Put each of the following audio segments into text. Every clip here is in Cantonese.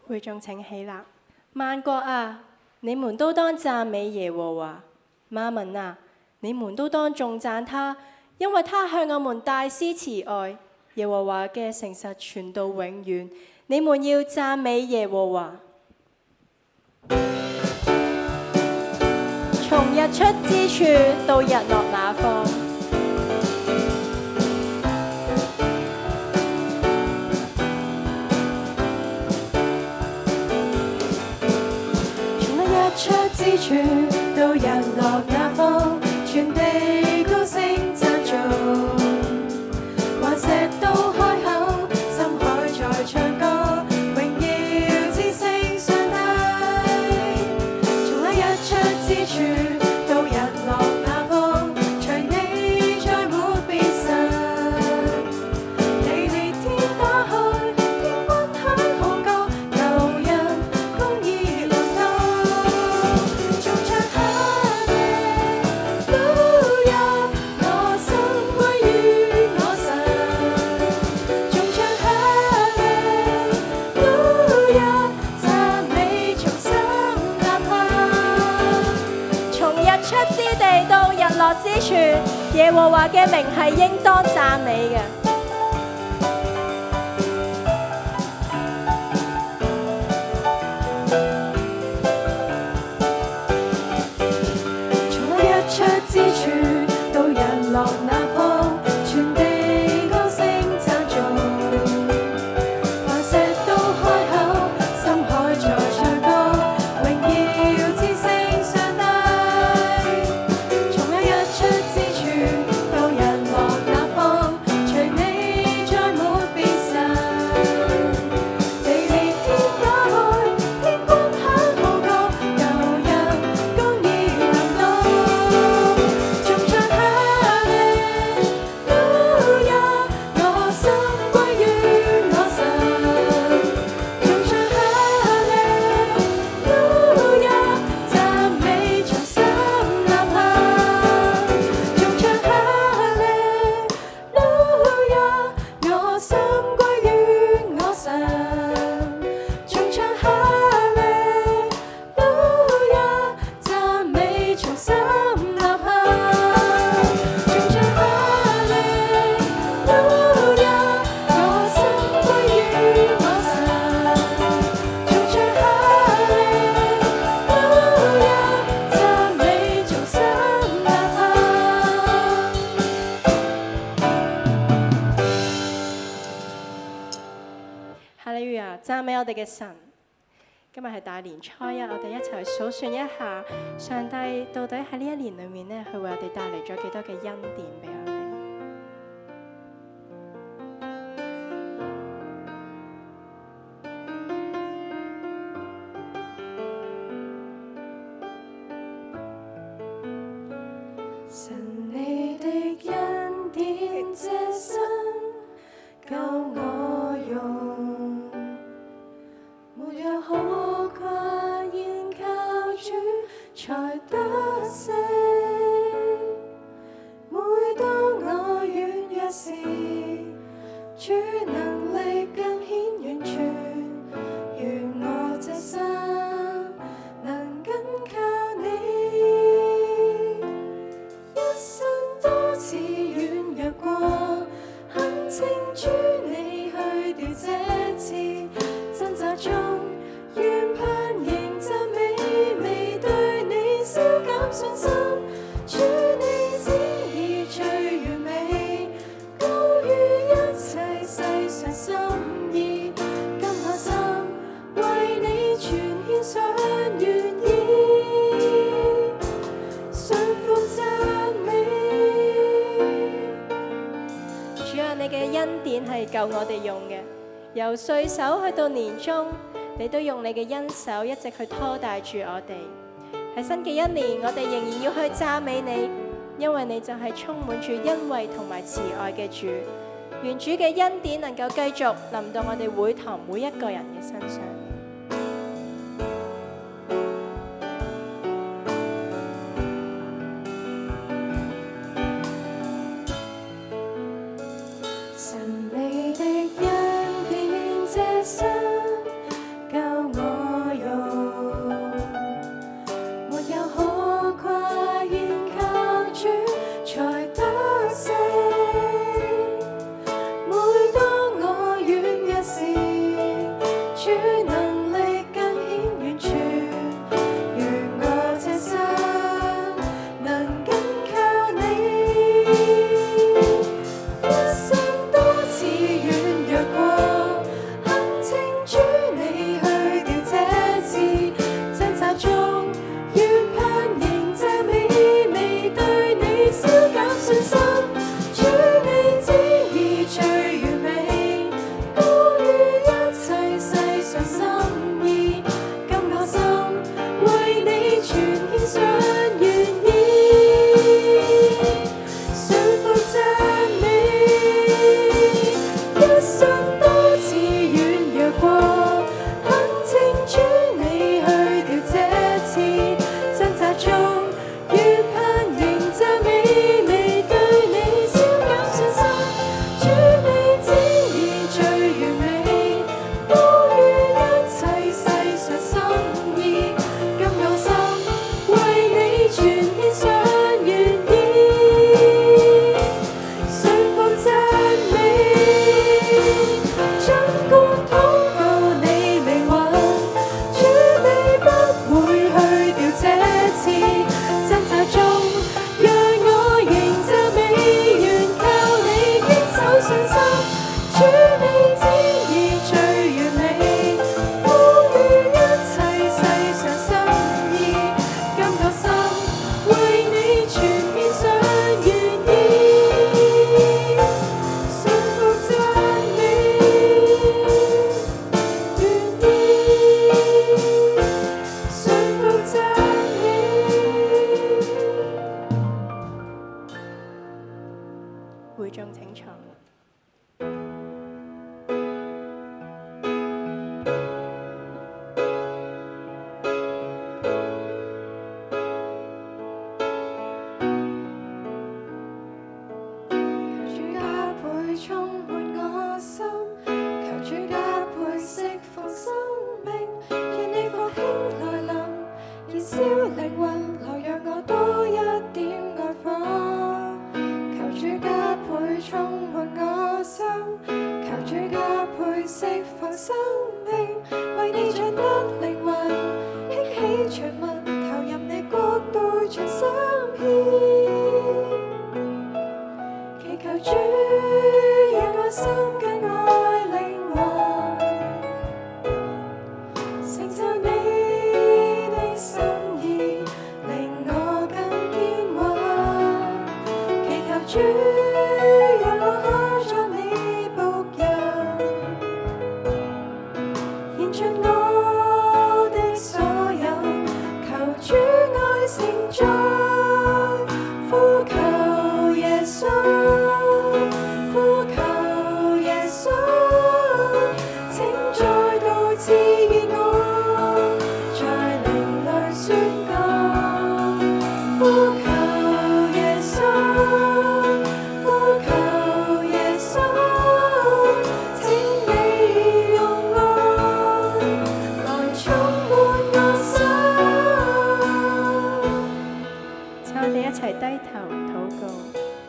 會眾請起立。萬國啊，你們都當讚美耶和華；萬民啊，你們都當頌讚他，因為他向我們大施慈愛。耶和華嘅誠實傳到永遠，你們要讚美耶和華。從日出之處到日落那方，從日出之處到日落那方，全地高聲讚頌，環石都開口，深海在唱歌，榮耀之聲上帝。從那日出之處到日落那方，隨你再沒別神。地裂天打開，天軍響號角，救恩公義臨到。頌唱哈利路亞，我心歸於我神。頌唱哈利路亞，讚美從心吶喊。從日出之地到日落之處，耶和華嘅名係應當讚美嘅。從那日出之處到日落那方，全地高聲讚頌，環石都開口，深海在唱歌，榮耀之聲上帝。從那日出之處到日落那方，隨你再沒別神。地裂天打開，天軍響號角，救恩公義臨到。頌唱哈利路亞，我心歸於我神。頌唱哈利路亞，讚美從心吶喊。頌唱哈利路亞，我心歸於我神。頌唱哈利路亞，讚美從心吶喊。頌唱哈利路亞，我心歸於我神。頌唱哈利路亞，讚美從心吶喊。哈利路亞，讚美我哋嘅神。今日係大年初一，我哋一齊去數算一下上帝到底喺呢一年裏面呢，佢為我哋帶嚟咗幾多嘅恩典俾我哋。神你的恩典這生夠我用，沒有可誇，現靠主才得勝。每當我軟弱時，主能力更顯完全。願我這生能緊靠你，一生多次軟弱過，懇請主你去掉這次掙扎中，願盼仍讚美，未對你消減信心。主你旨意最完美，高於一切世上心意。今下心為你全獻上願意，信服讚美。主啊，你嘅恩典係夠我哋用嘅，由歲首去到年終，你都用你嘅恩手一直去拖帶住我哋。喺新嘅一年，我哋仍然要去讚美你，因為你就係充滿住恩惠同埋慈愛嘅主。願主嘅恩典能夠繼續臨到我哋會堂每一個人嘅身上。神你的恩典這生夠心意，令我更堅穩。祈求主讓我開作你僕人，獻盡我的所有，求主愛承載。呼求耶穌，呼求耶穌，請再度賜予我，在靈裡宣告。呼求耶穌，呼求耶穌，請你用愛來充滿我心。請我哋一齊低頭禱告。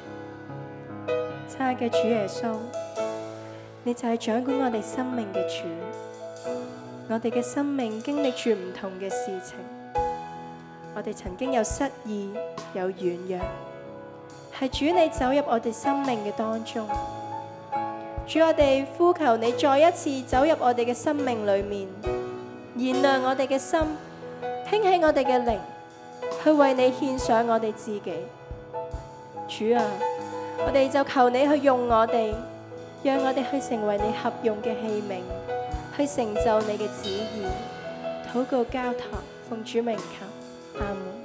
親愛嘅主耶穌，你就係掌管我哋生命嘅主。我哋嘅生命經歷住唔同嘅事情，我哋曾經有失意，有軟弱，係主你走入我哋生命嘅當中。主，我哋呼求你再一次走入我哋嘅生命裏面，燃亮我哋嘅心，興起我哋嘅靈，去為你獻上我哋自己。主啊，我哋就求你去用我哋，讓我哋去成為你合用嘅器皿，去成就你嘅旨意。禱告交託，奉主名求，阿門。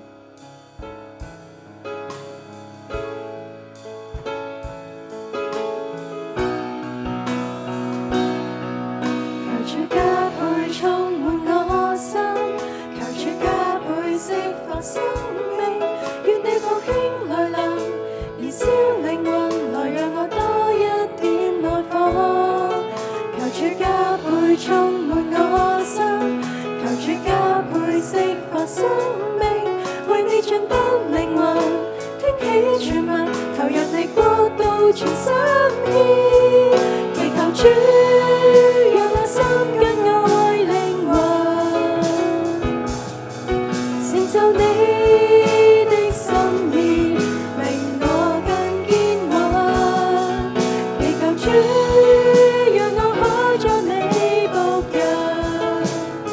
求主加倍充滿我心，求主加倍釋放生命，願你復興來臨，燃燒靈魂，來讓我多一點愛火。求主加倍充滿我心，求主加倍釋放生命，為你盡得靈魂，聽起全民，投入你國度全心獻，祈求主讓我心更愛靈魂，成就你的心意，令我更堅穩。祈求主讓我開作你僕人，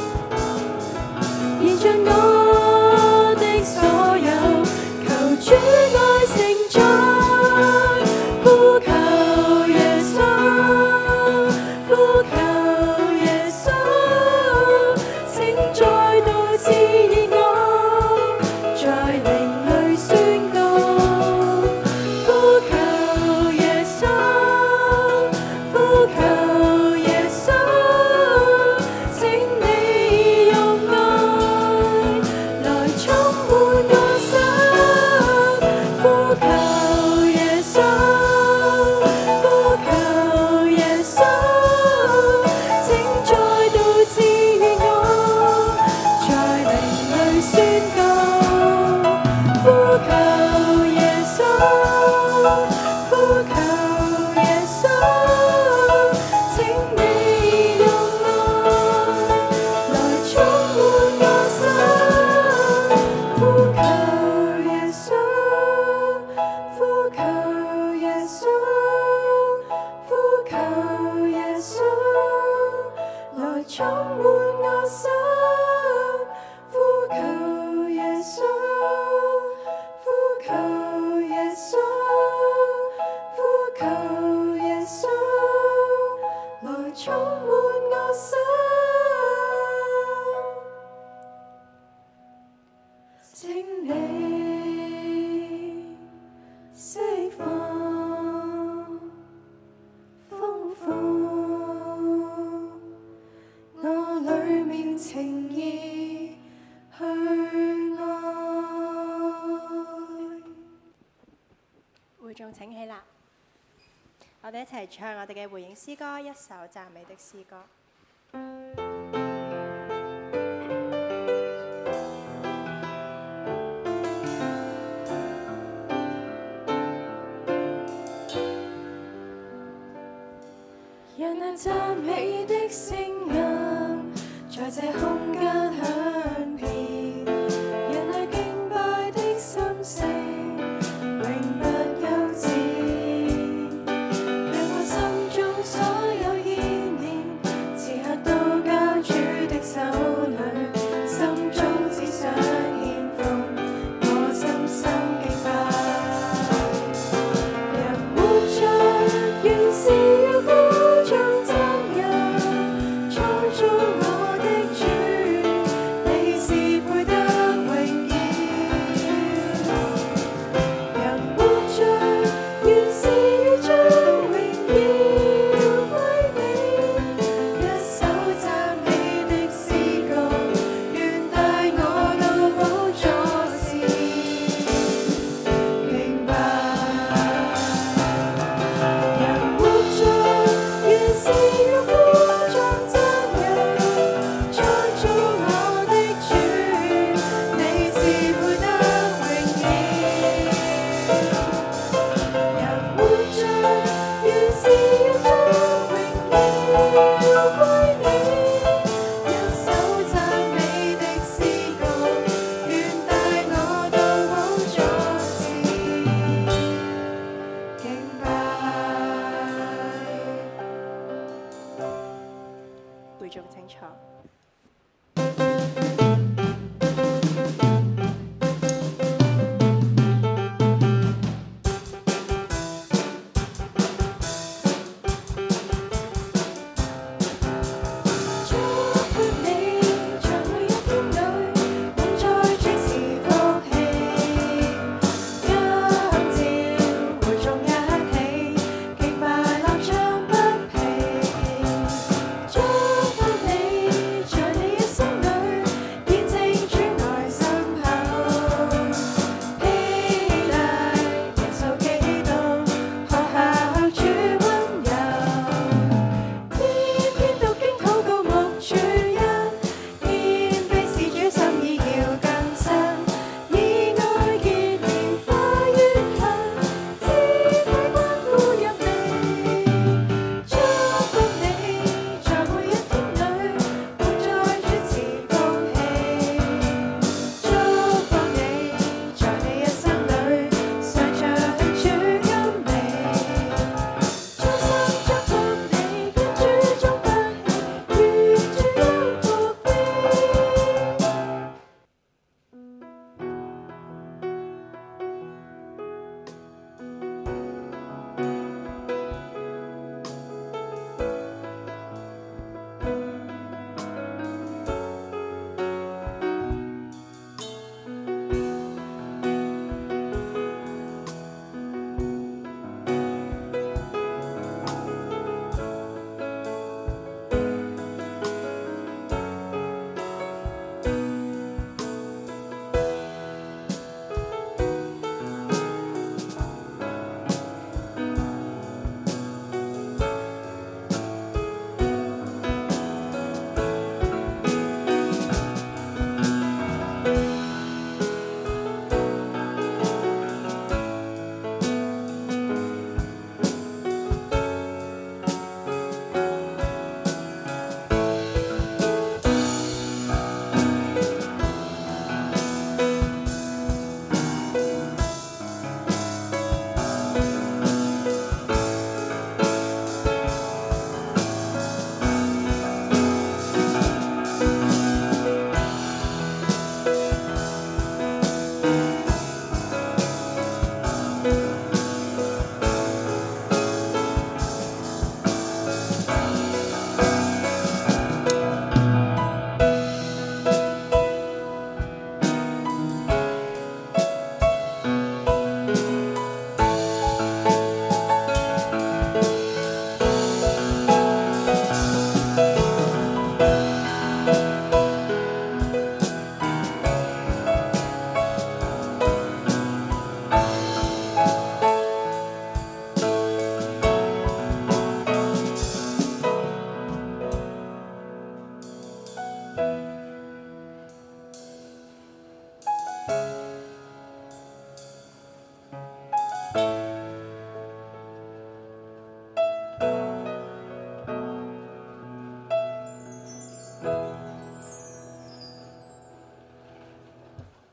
獻盡我的所有，求主愛承載。呼求耶穌，呼求耶穌，請再度賜予我，在靈裡宣告。呼求耶穌，呼求耶穌，請你用愛來充滿我心。呼求耶穌，呼求耶穌，請再度賜予我，在靈裡宣告。呼求耶穌，呼求耶穌，請你用愛來充滿我心。呼求耶穌，呼求耶穌，呼求耶穌，來充滿我心。呼求耶穌，呼求耶穌，呼求耶穌，來充滿我心。請你釋放豐富我裏面情意去愛。會眾請起立，我哋一齊唱我哋嘅回應詩歌，一首讚美的詩歌。讓那讚美的聲音在這空間響